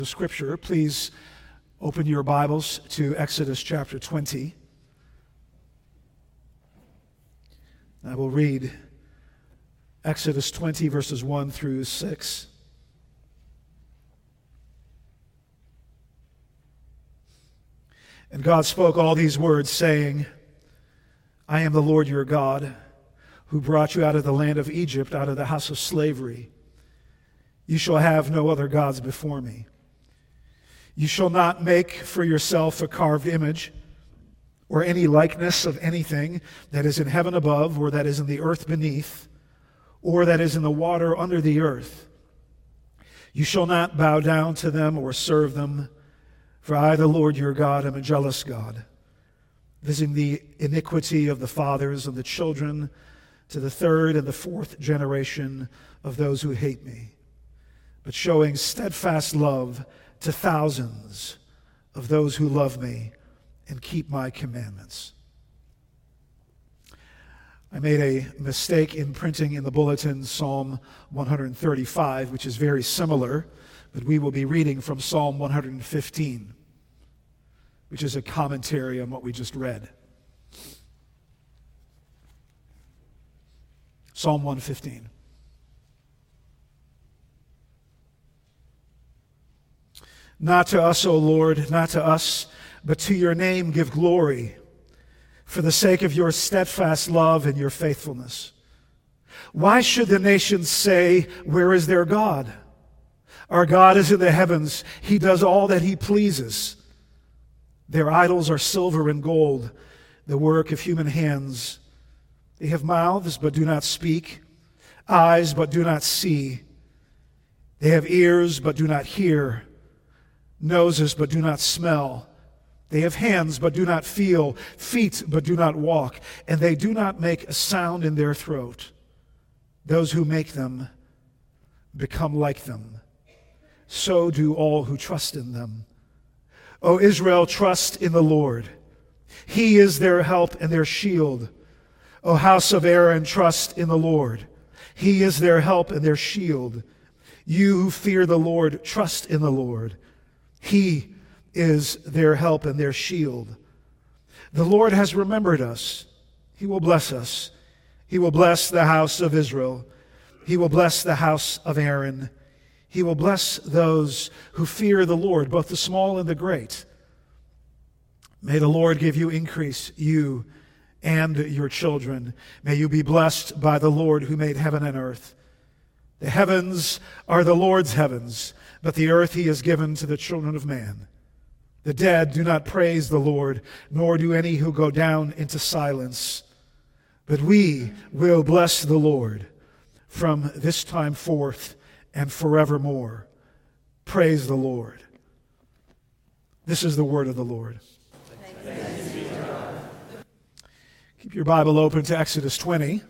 The scripture, please open your Bibles to Exodus chapter 20. I will read Exodus 20 verses 1 through 6. And God spoke all these words, saying, I am the Lord your God, who brought you out of the land of Egypt, out of the house of slavery. You shall have no other gods before me. You shall not make for yourself a carved image or any likeness of anything that is in heaven above, or that is in the earth beneath, or that is in the water under the earth. You shall not bow down to them or serve them, for I, the Lord your God, am a jealous God, visiting the iniquity of the fathers and the children to the third and the fourth generation of those who hate me, but showing steadfast love to thousands of those who love me and keep my commandments. I made a mistake in printing in the bulletin Psalm 135, which is very similar, but we will be reading from Psalm 115, which is a commentary on what we just read. Psalm 115. Not to us, O Lord, not to us, but to your name give glory, for the sake of your steadfast love and your faithfulness. Why should the nations say, where is their God? Our God is in the heavens. He does all that he pleases. Their idols are silver and gold, the work of human hands. They have mouths, but do not speak, eyes, but do not see. They have ears, but do not hear, noses, but do not smell. They have hands, but do not feel, feet, but do not walk, and they do not make a sound in their throat. Those who make them become like them. So do all who trust in them. O Israel, trust in the Lord. He is their help and their shield. O house of Aaron, trust in the Lord. He is their help and their shield. You who fear the Lord, trust in the Lord. He is their help and their shield. The Lord has remembered us. He will bless us. He will bless the house of Israel. He will bless the house of Aaron. He will bless those who fear the Lord, both the small and the great. May the Lord give you increase, you and your children. May you be blessed by the Lord who made heaven and earth. The heavens are the Lord's heavens, but the earth he has given to the children of man. The dead do not praise the Lord, nor do any who go down into silence. But we will bless the Lord from this time forth and forevermore. Praise the Lord. This is the word of the Lord. Thanks be to God. Keep your Bible open to Exodus 20.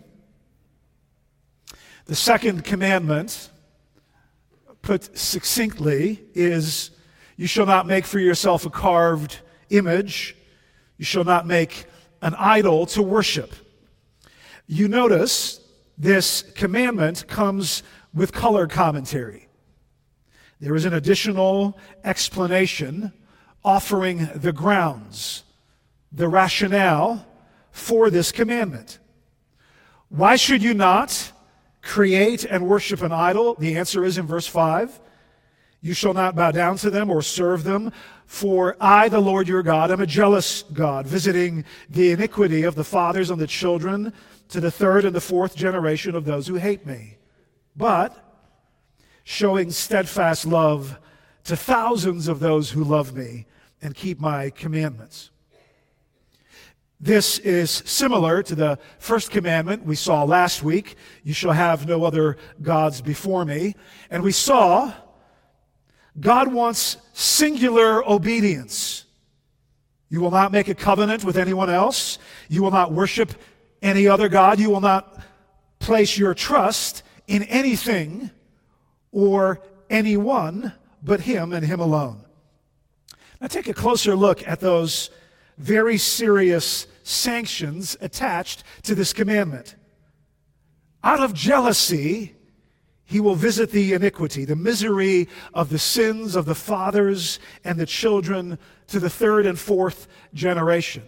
The second commandment, put succinctly, is you shall not make for yourself a carved image. You shall not make an idol to worship. You notice this commandment comes with color commentary. There is an additional explanation offering the grounds, the rationale for this commandment. Why should you not create and worship an idol? The answer is in verse 5. You shall not bow down to them or serve them, for I, the Lord your God, am a jealous God, visiting the iniquity of the fathers and the children to the third and the fourth generation of those who hate me, but showing steadfast love to thousands of those who love me and keep my commandments. This is similar to the first commandment we saw last week. You shall have no other gods before me. And we saw God wants singular obedience. You will not make a covenant with anyone else. You will not worship any other God. You will not place your trust in anything or anyone but him and him alone. Now take a closer look at those very serious sanctions attached to this commandment. Out of jealousy, He will visit the iniquity, the misery of the sins of the fathers and the children to the third and fourth generation.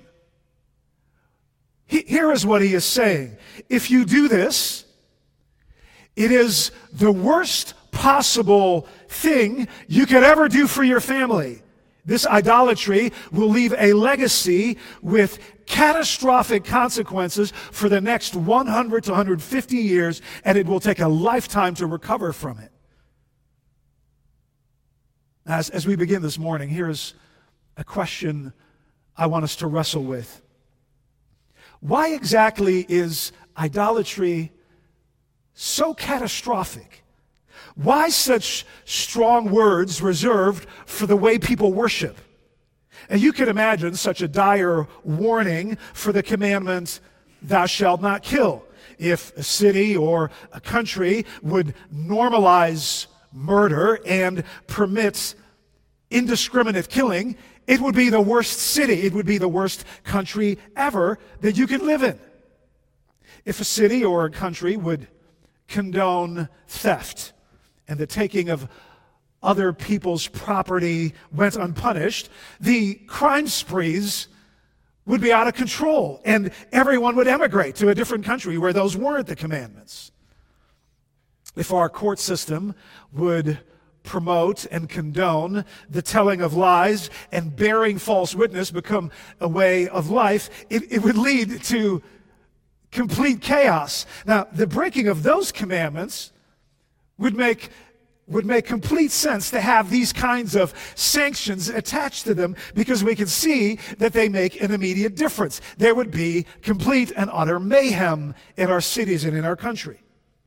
Here is what he is saying. If you do this, it is the worst possible thing you could ever do for your family. This idolatry will leave a legacy with catastrophic consequences for the next 100 to 150 years, and it will take a lifetime to recover from it. As we begin this morning, here's a question I want us to wrestle with. Why exactly is idolatry so catastrophic? Why such strong words reserved for the way people worship? And you can imagine such a dire warning for the commandment, thou shalt not kill. If a city or a country would normalize murder and permit indiscriminate killing, it would be the worst city, it would be the worst country ever that you could live in. If a city or a country would condone theft and the taking of other people's property went unpunished, the crime sprees would be out of control, and everyone would emigrate to a different country where those weren't the commandments. If our court system would promote and condone the telling of lies and bearing false witness become a way of life, it would lead to complete chaos. Now, the breaking of those commandments would make complete sense to have these kinds of sanctions attached to them, because we can see that they make an immediate difference. There would be complete and utter mayhem in our cities and in our country.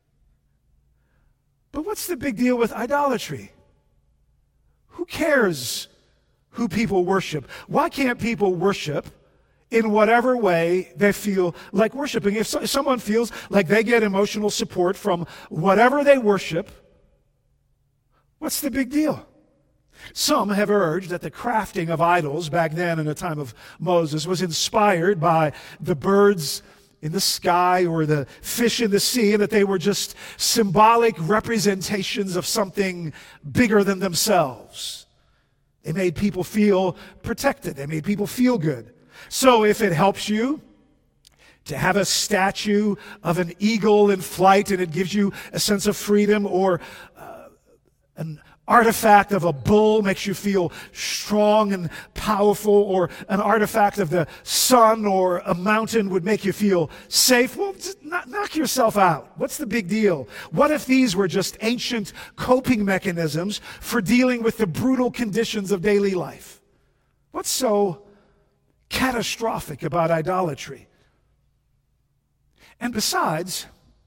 But what's the big deal with idolatry? Who cares who people worship? Why can't people worship in whatever way they feel like worshiping? If someone feels like they get emotional support from whatever they worship, what's the big deal? Some have urged that the crafting of idols back then in the time of Moses was inspired by the birds in the sky or the fish in the sea, and that they were just symbolic representations of something bigger than themselves. They made people feel protected. They made people feel good. So if it helps you to have a statue of an eagle in flight and it gives you a sense of freedom, or an artifact of a bull makes you feel strong and powerful, or an artifact of the sun or a mountain would make you feel safe, well, just knock yourself out. What's the big deal? What if these were just ancient coping mechanisms for dealing with the brutal conditions of daily life? What's so catastrophic about idolatry? And besides,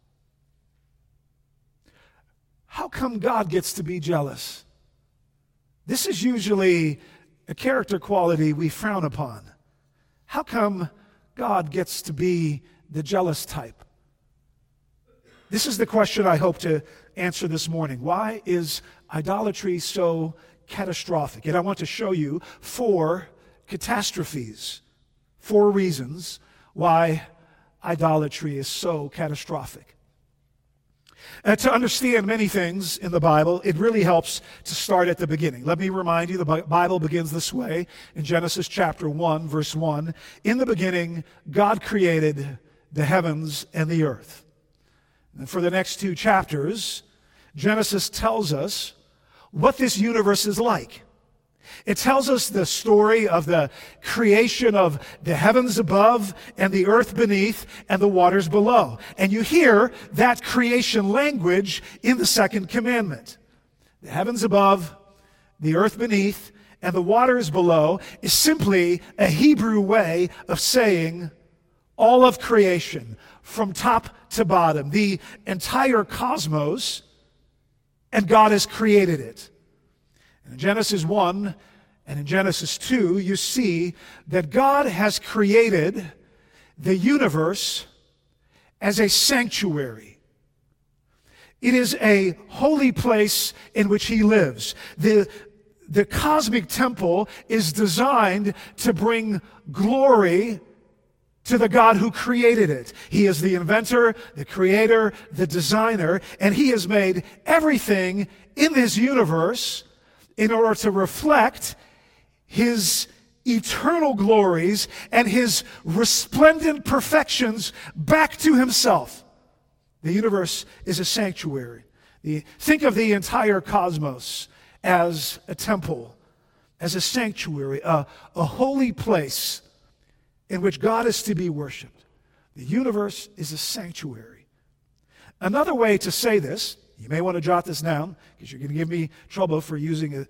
how come God gets to be jealous? This is usually a character quality we frown upon. How come God gets to be the jealous type? This is the question I hope to answer this morning. Why is idolatry so catastrophic? And I want to show you 4 catastrophes, 4 reasons why idolatry is so catastrophic. To understand many things in the Bible, it really helps to start at the beginning. Let me remind you, the Bible begins this way in Genesis chapter 1, verse 1. In the beginning, God created the heavens and the earth. And for the next 2 chapters, Genesis tells us what this universe is like. It tells us the story of the creation of the heavens above and the earth beneath and the waters below. And you hear that creation language in the second commandment. The heavens above, the earth beneath, and the waters below is simply a Hebrew way of saying all of creation, from top to bottom, the entire cosmos, and God has created it. In Genesis 1 and in Genesis 2, you see that God has created the universe as a sanctuary. It is a holy place in which He lives. The cosmic temple is designed to bring glory to the God who created it. He is the inventor, the creator, the designer, and he has made everything in this universe in order to reflect his eternal glories and his resplendent perfections back to himself. The universe is a sanctuary. Think of the entire cosmos as a temple, as a sanctuary, a holy place in which God is to be worshiped. The universe is a sanctuary. Another way to say this, you may want to jot this down because you're going to give me trouble for using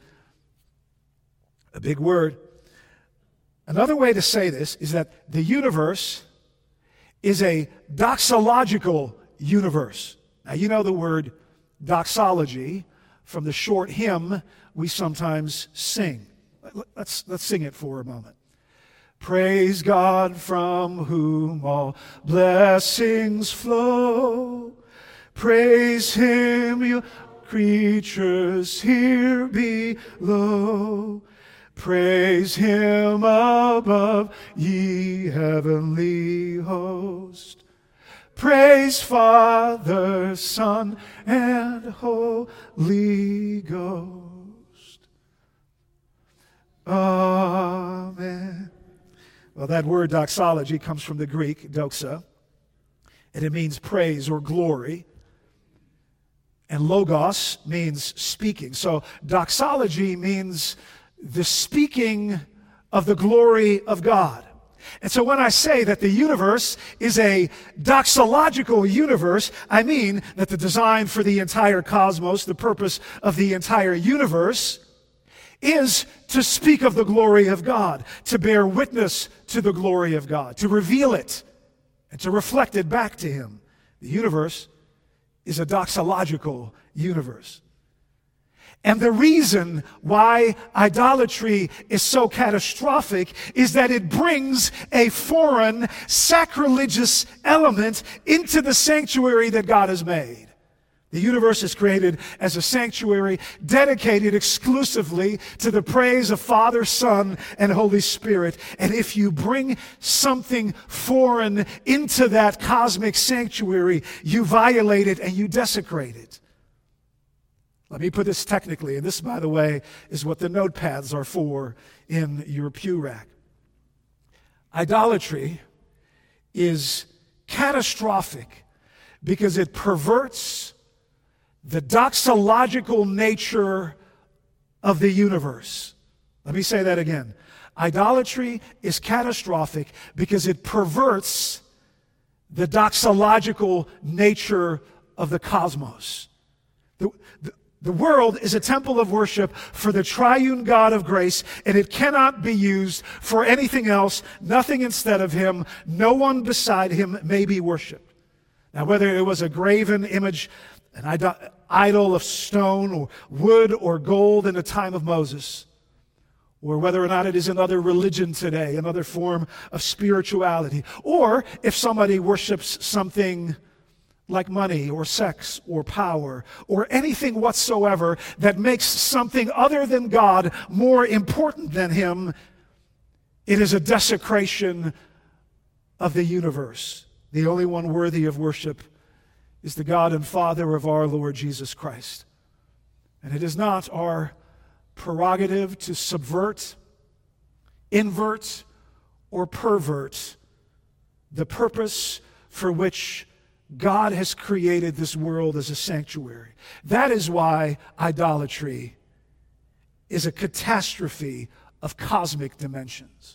a big word. Another way to say this is that the universe is a doxological universe. Now, you know the word doxology from the short hymn we sometimes sing. Let's sing it for a moment. Praise God from whom all blessings flow. Praise him, you creatures here below. Praise him above, ye heavenly host. Praise Father, Son, and Holy Ghost. Amen. Well, that word doxology comes from the Greek doxa, and it means praise or glory. And logos means speaking. So doxology means the speaking of the glory of God. And so when I say that the universe is a doxological universe, I mean that the design for the entire cosmos, the purpose of the entire universe, is to speak of the glory of God, to bear witness to the glory of God, to reveal it, and to reflect it back to him. The universe is a doxological universe. And the reason why idolatry is so catastrophic is that it brings a foreign, sacrilegious element into the sanctuary that God has made. The universe is created as a sanctuary dedicated exclusively to the praise of Father, Son, and Holy Spirit. And if you bring something foreign into that cosmic sanctuary, you violate it and you desecrate it. Let me put this technically, and this, by the way, is what the notepads are for in your pew rack. Idolatry is catastrophic because it perverts the doxological nature of the universe. Let me say that again. Idolatry is catastrophic because it perverts the doxological nature of the cosmos. The world is a temple of worship for the triune God of grace, and it cannot be used for anything else, nothing instead of him. No one beside him may be worshiped. Now, whether it was a graven image, an idol of stone or wood or gold in the time of Moses, or whether or not it is another religion today, another form of spirituality, or if somebody worships something like money or sex or power or anything whatsoever that makes something other than God more important than him, it is a desecration of the universe. The only one worthy of worship is the God and Father of our Lord Jesus Christ. And it is not our prerogative to subvert, invert, or pervert the purpose for which God has created this world as a sanctuary. That is why idolatry is a catastrophe of cosmic dimensions.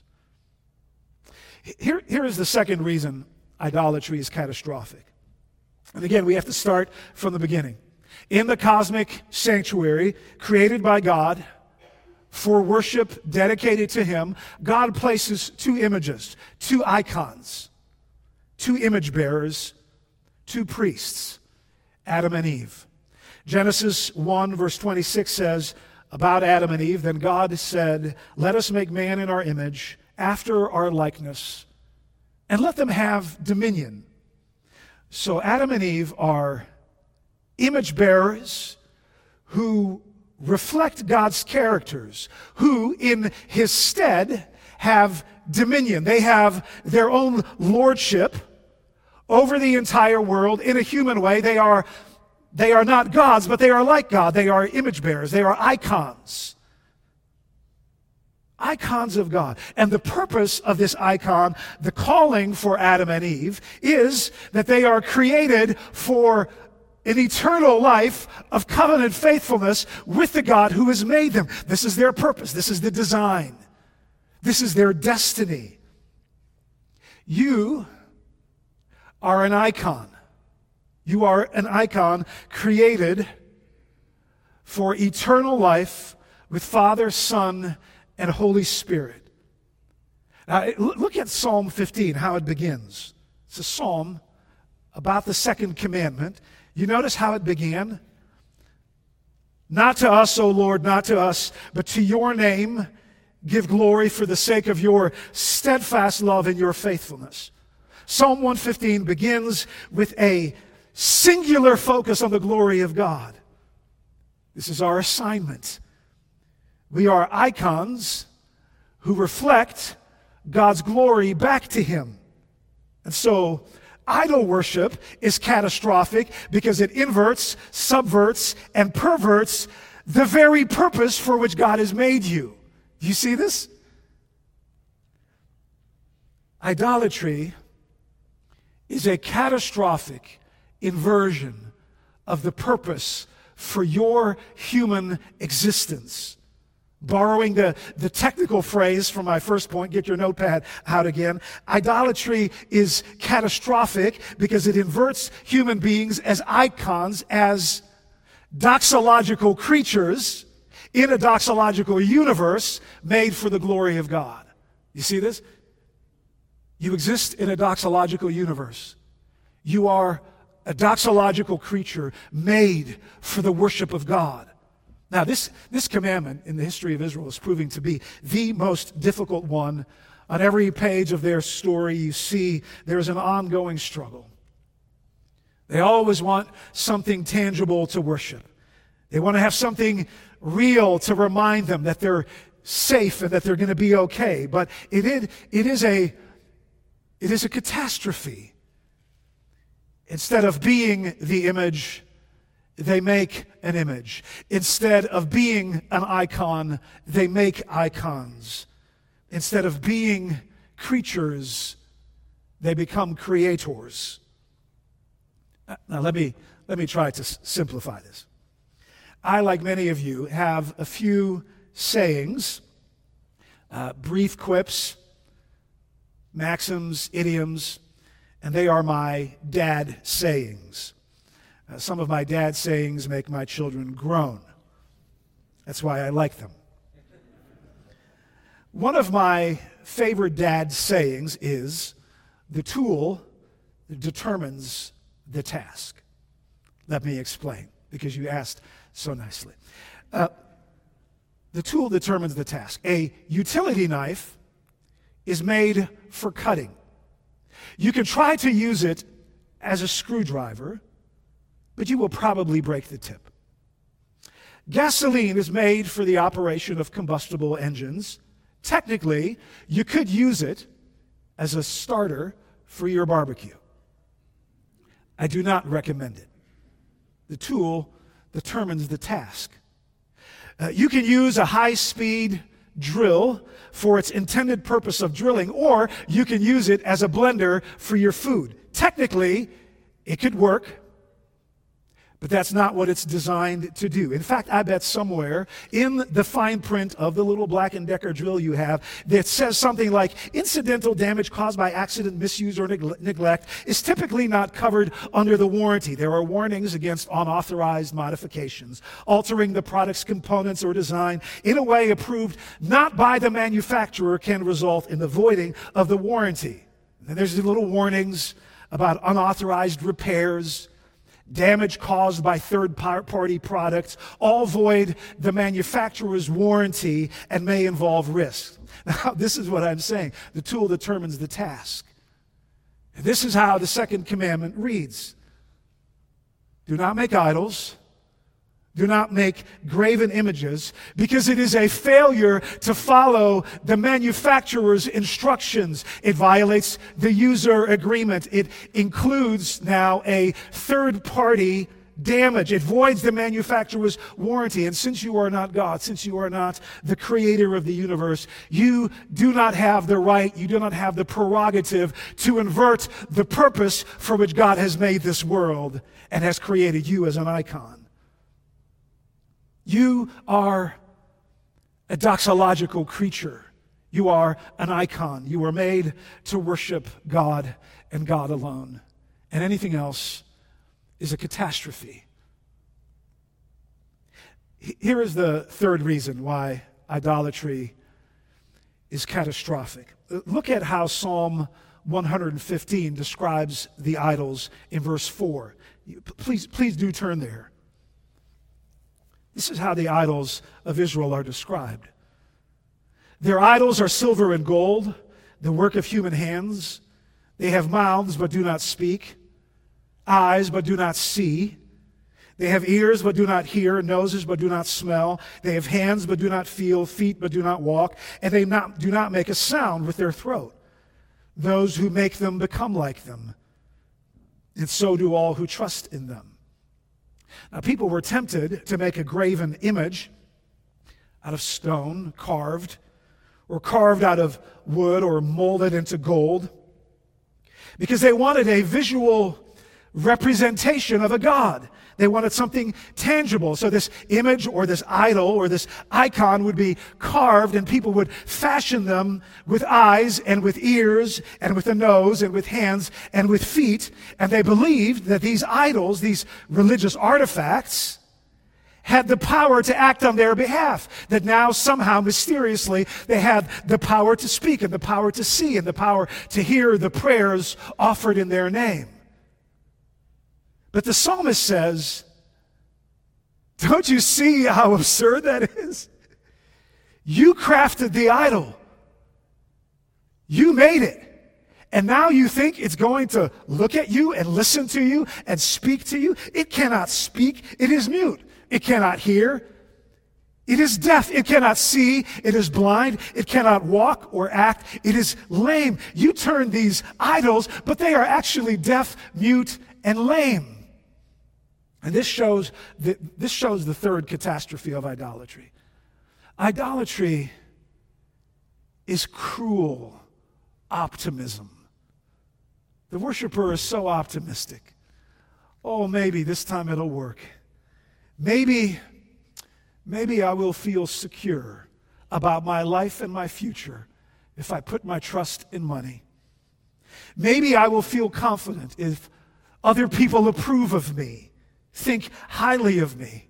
Here is the second reason idolatry is catastrophic. And again, we have to start from the beginning. In the cosmic sanctuary created by God for worship dedicated to him, God places two images, two icons, two image bearers, two priests, Adam and Eve. Genesis 1 verse 26 says about Adam and Eve, then God said, let us make man in our image, after our likeness, and let them have dominion. So Adam and Eve are image bearers who reflect God's characters, who in his stead have dominion. They have their own lordship over the entire world in a human way. They are not gods, but they are like God. They are image bearers. They are icons. Icons of God. And the purpose of this icon, the calling for Adam and Eve, is that they are created for an eternal life of covenant faithfulness with the God who has made them. This is their purpose. This is the design. This is their destiny. You are an icon. You are an icon created for eternal life with Father, Son, and Holy Spirit. Now, look at Psalm 15, how it begins. It's a psalm about the second commandment. You notice how it began? Not to us, O Lord, not to us, but to your name give glory for the sake of your steadfast love and your faithfulness. Psalm 115 begins with a singular focus on the glory of God. This is our assignment. We are icons who reflect God's glory back to Him. And so, idol worship is catastrophic because it inverts, subverts, and perverts the very purpose for which God has made you. Do you see this? Idolatry is a catastrophic inversion of the purpose for your human existence. Borrowing the technical phrase from my first point, get your notepad out again. Idolatry is catastrophic because it inverts human beings as icons, as doxological creatures in a doxological universe made for the glory of God. You see this? You exist in a doxological universe. You are a doxological creature made for the worship of God. Now, this commandment in the history of Israel is proving to be the most difficult one. On every page of their story, you see there's an ongoing struggle. They always want something tangible to worship. They want to have something real to remind them that they're safe and that they're going to be okay. But it is a catastrophe. Instead of being the image, they make an image. Instead of being an icon, they make icons. Instead of being creatures, they become creators. Now let me try to simplify this. I, like many of you, have a few sayings, brief quips, maxims, idioms, and they are my dad sayings. Some of my dad sayings make my children groan. That's why I like them. One of my favorite dad sayings is, the tool determines the task. Let me explain, because you asked so nicely. The tool determines the task. A utility knife is made for cutting. You can try to use it as a screwdriver, but you will probably break the tip. Gasoline is made for the operation of combustible engines. Technically, you could use it as a starter for your barbecue. I do not recommend it. The tool determines the task. You can use a high-speed drill for its intended purpose of drilling, or you can use it as a blender for your food. Technically, it could work, but that's not what it's designed to do. In fact, I bet somewhere in the fine print of the little Black & Decker drill you have that says something like, incidental damage caused by accident, misuse, or neglect is typically not covered under the warranty. There are warnings against unauthorized modifications, altering the product's components or design in a way approved not by the manufacturer can result in the voiding of the warranty. And there's the little warnings about unauthorized repairs, damage caused by third-party products, all void the manufacturer's warranty and may involve risk. Now, this is what I'm saying. The tool determines the task. This is how the second commandment reads. Do not make idols, Do not make graven images, because it is a failure to follow the manufacturer's instructions. It violates the user agreement. It includes now a third-party damage. It voids the manufacturer's warranty. And since you are not God, since you are not the creator of the universe, you do not have the right, you do not have the prerogative to invert the purpose for which God has made this world and has created you as an icon. You are a doxological creature. You are an icon. You were made to worship God and God alone. And anything else is a catastrophe. Here is the third reason why idolatry is catastrophic. Look at how Psalm 115 describes the idols in verse 4. Please do turn there. This is how the idols of Israel are described. Their idols are silver and gold, the work of human hands. They have mouths but do not speak, eyes but do not see. They have ears but do not hear, noses but do not smell. They have hands but do not feel, feet but do not walk, and they do not make a sound with their throat. Those who make them become like them, and so do all who trust in them. Now, people were tempted to make a graven image out of stone, carved, or carved out of wood or molded into gold, because they wanted a visual representation of a god. They wanted something tangible. So this image or this idol or this icon would be carved, and people would fashion them with eyes and with ears and with a nose and with hands and with feet. And they believed that these idols, these religious artifacts, had the power to act on their behalf. That now somehow, mysteriously, they had the power to speak and the power to see and the power to hear the prayers offered in their name. But the psalmist says, don't you see how absurd that is? You crafted the idol. You made it. And now you think it's going to look at you and listen to you and speak to you? It cannot speak. It is mute. It cannot hear. It is deaf. It cannot see. It is blind. It cannot walk or act. It is lame. You turn these idols, but they are actually deaf, mute, and lame. And this shows the third catastrophe of idolatry. Idolatry is cruel optimism. The worshiper is so optimistic. Oh, maybe this time it'll work. Maybe I will feel secure about my life and my future if I put my trust in money. Maybe I will feel confident if other people approve of me, think highly of me.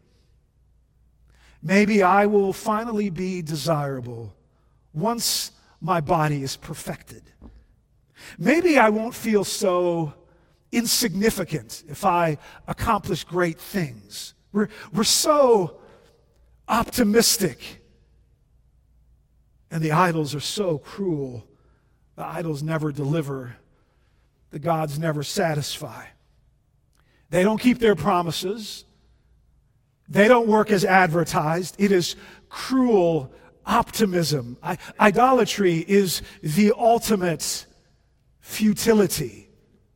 Maybe I will finally be desirable once my body is perfected. Maybe I won't feel so insignificant if I accomplish great things. We're so optimistic, and the idols are so cruel. The idols never deliver. The gods never satisfy. They don't keep their promises. They don't work as advertised. It is cruel optimism. Idolatry is the ultimate futility.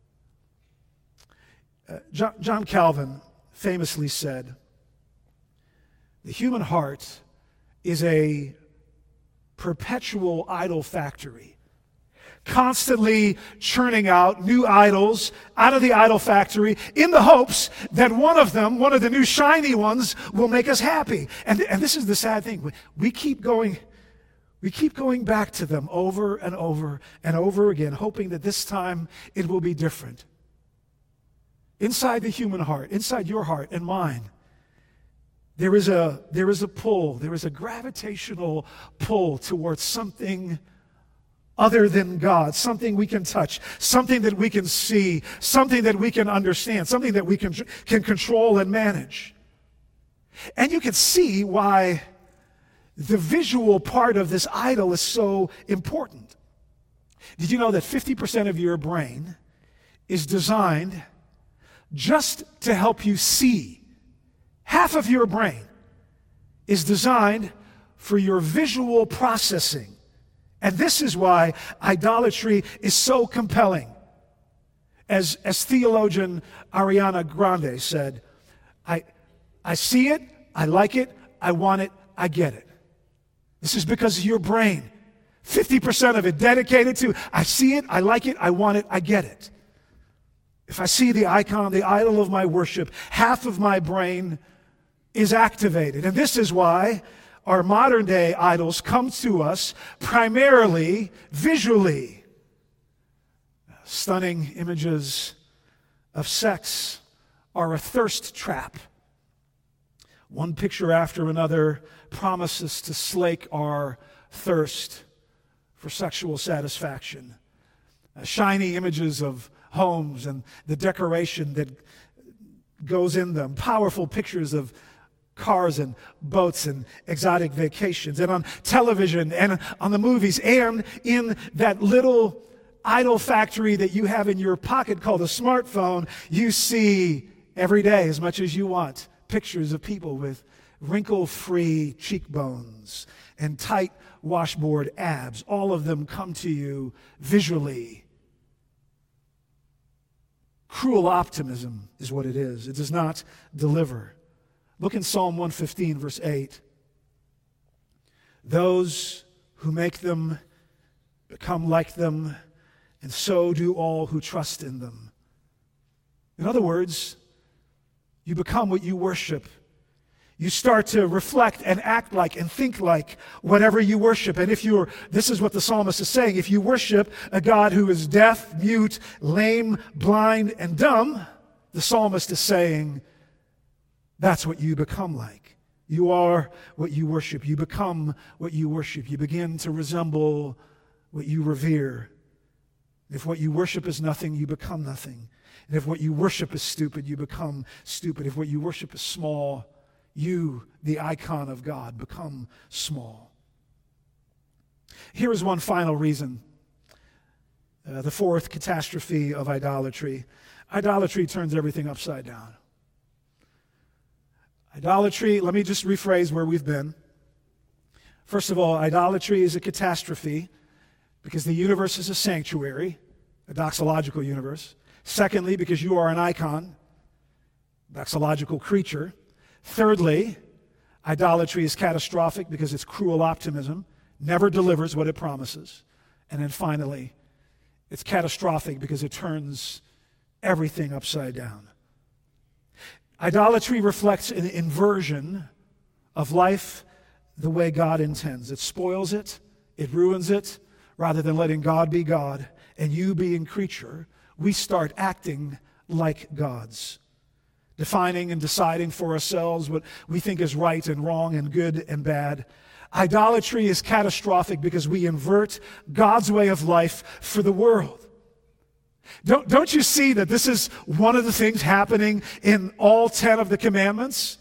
John Calvin famously said, the human heart is a perpetual idol factory, constantly churning out new idols out of the idol factory in the hopes that one of them, one of the new shiny ones, will make us happy. And this is the sad thing. We keep going back to them over and over and over again, hoping that this time it will be different. Inside the human heart, inside your heart and mine, there is a pull, there is a gravitational pull towards something other than God, something we can touch, something that we can see, something that we can understand, something that we can control and manage. And you can see why the visual part of this idol is so important. Did you know that 50% of your brain is designed just to help you see, Half of your brain is designed for your visual processing. And this is why idolatry is so compelling. As theologian Ariana Grande said, I see it, I like it, I want it, I get it. This is because of your brain. 50% of it dedicated to, I see it, I like it, I want it, I get it. If I see the icon, the idol of my worship, half of my brain is activated. And this is why our modern day idols come to us primarily visually. Stunning images of sex are a thirst trap. One picture after another promises to slake our thirst for sexual satisfaction. Shiny images of homes and the decoration that goes in them. Powerful pictures of cars and boats and exotic vacations. And on television and on the movies and in that little idol factory that you have in your pocket called a smartphone, you see every day, as much as you want, pictures of people with wrinkle-free cheekbones and tight washboard abs. All of them come to you visually. Cruel optimism is what it is. It does not deliver. Look in Psalm 115, verse 8. Those who make them become like them, and so do all who trust in them. In other words, you become what you worship. You start to reflect and act like and think like whatever you worship. And this is what the psalmist is saying, if you worship a God who is deaf, mute, lame, blind, and dumb, the psalmist is saying, that's what you become like. You are what you worship. You become what you worship. You begin to resemble what you revere. If what you worship is nothing, you become nothing. And if what you worship is stupid, you become stupid. If what you worship is small, you, the icon of God, become small. Here is one final reason. The fourth catastrophe of idolatry. Idolatry turns everything upside down. Idolatry, let me just rephrase where we've been. First of all, idolatry is a catastrophe because the universe is a sanctuary, a doxological universe. Secondly, because you are an icon, doxological creature. Thirdly, idolatry is catastrophic because it's cruel optimism, never delivers what it promises. And then finally, it's catastrophic because it turns everything upside down. Idolatry reflects an inversion of life the way God intends. It spoils it, it ruins it. Rather than letting God be God and you being creature, we start acting like gods, defining and deciding for ourselves what we think is right and wrong and good and bad. Idolatry is catastrophic because we invert God's way of life for the world. Don't you see that this is one of the things happening in all 10 of the commandments?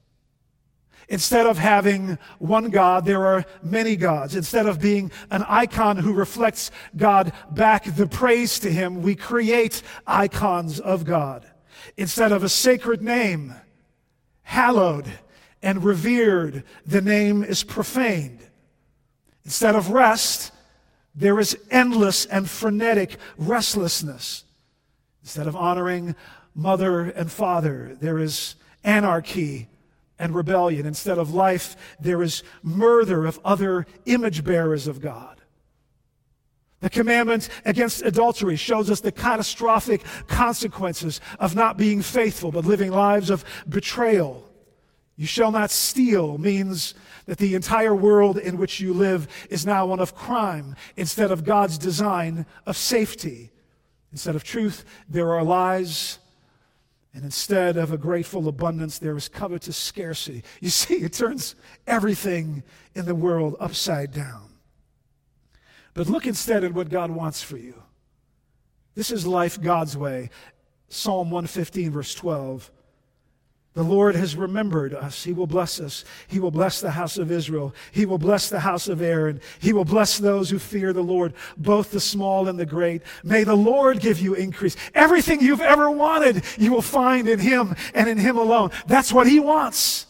Instead of having one God, there are many gods. Instead of being an icon who reflects God back the praise to Him, we create icons of God. Instead of a sacred name, hallowed and revered, the name is profaned. Instead of rest, there is endless and frenetic restlessness. Instead of honoring mother and father, there is anarchy and rebellion. Instead of life, there is murder of other image bearers of God. The commandment against adultery shows us the catastrophic consequences of not being faithful, but living lives of betrayal. You shall not steal means that the entire world in which you live is now one of crime instead of God's design of safety. Instead of truth, there are lies. And instead of a grateful abundance, there is covetous scarcity. You see, it turns everything in the world upside down. But look instead at what God wants for you. This is life God's way. Psalm 115, verse 12. The Lord has remembered us. He will bless us. He will bless the house of Israel. He will bless the house of Aaron. He will bless those who fear the Lord, both the small and the great. May the Lord give you increase. Everything you've ever wanted, you will find in Him and in Him alone. That's what He wants.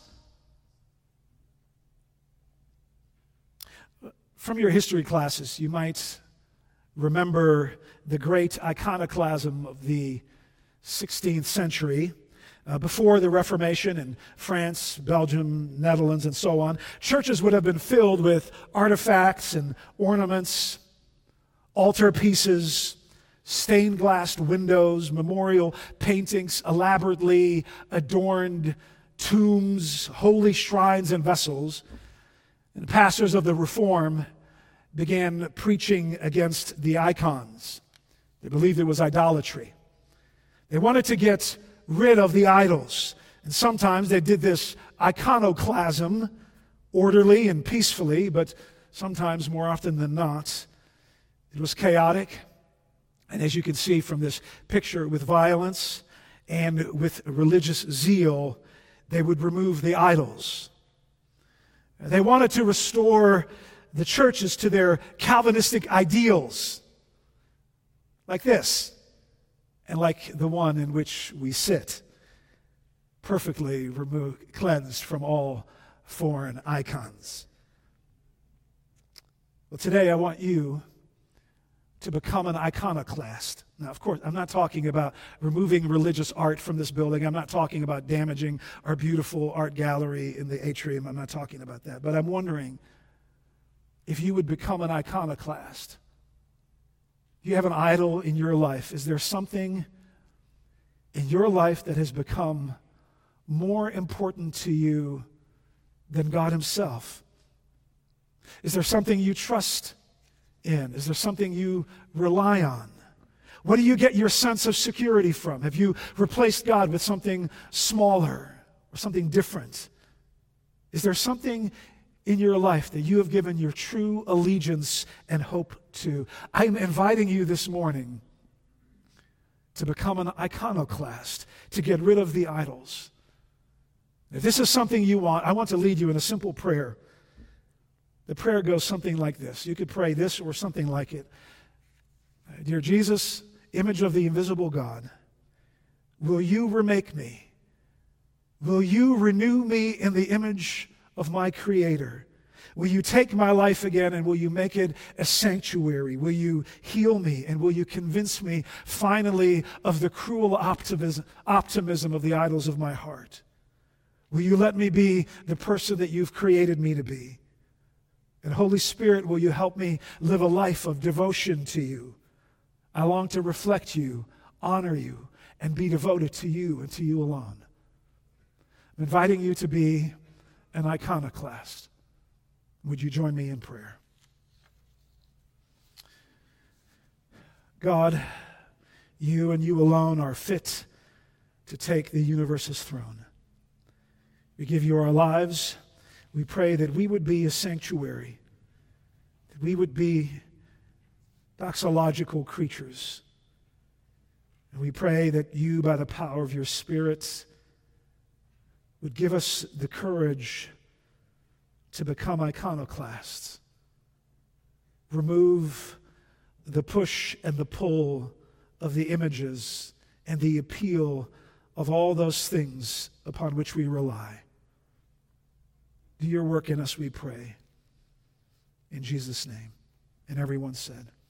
From your history classes, you might remember the great iconoclasm of the 16th century. Before the Reformation in France, Belgium, Netherlands, and so on, churches would have been filled with artifacts and ornaments, altar pieces, stained glass windows, memorial paintings, elaborately adorned tombs, holy shrines, and vessels. And pastors of the Reform began preaching against the icons. They believed it was idolatry. They wanted to get rid of the idols. And sometimes they did this iconoclasm orderly and peacefully, but sometimes, more often than not, it was chaotic. And as you can see from this picture, with violence and with religious zeal, they would remove the idols. They wanted to restore the churches to their Calvinistic ideals, like this, and like the one in which we sit, perfectly removed, cleansed from all foreign icons. Well, today I want you to become an iconoclast. Now, of course, I'm not talking about removing religious art from this building. I'm not talking about damaging our beautiful art gallery in the atrium. I'm not talking about that. But I'm wondering if you would become an iconoclast. You have an idol in your life. Is there something in your life that has become more important to you than God Himself? Is there something you trust in? Is there something you rely on? What do you get your sense of security from? Have you replaced God with something smaller or something different? Is there something in your life that you have given your true allegiance and hope to? I'm inviting you this morning to become an iconoclast, to get rid of the idols. If this is something you want, I want to lead you in a simple prayer. The prayer goes something like this. You could pray this or something like it. Dear Jesus, image of the invisible God, will you remake me? Will you renew me in the image of my Creator? Will you take my life again and will you make it a sanctuary? Will you heal me and will you convince me finally of the cruel optimism of the idols of my heart? Will you let me be the person that you've created me to be? And Holy Spirit, will you help me live a life of devotion to you? I long to reflect you, honor you, and be devoted to you and to you alone. I'm inviting you to be an iconoclast. Would you join me in prayer? God, you and you alone are fit to take the universe's throne. We give you our lives. We pray that we would be a sanctuary, that we would be doxological creatures. And we pray that you, by the power of your Spirit, would give us the courage to become iconoclasts. Remove the push and the pull of the images and the appeal of all those things upon which we rely. Do your work in us, we pray. In Jesus' name. And everyone said,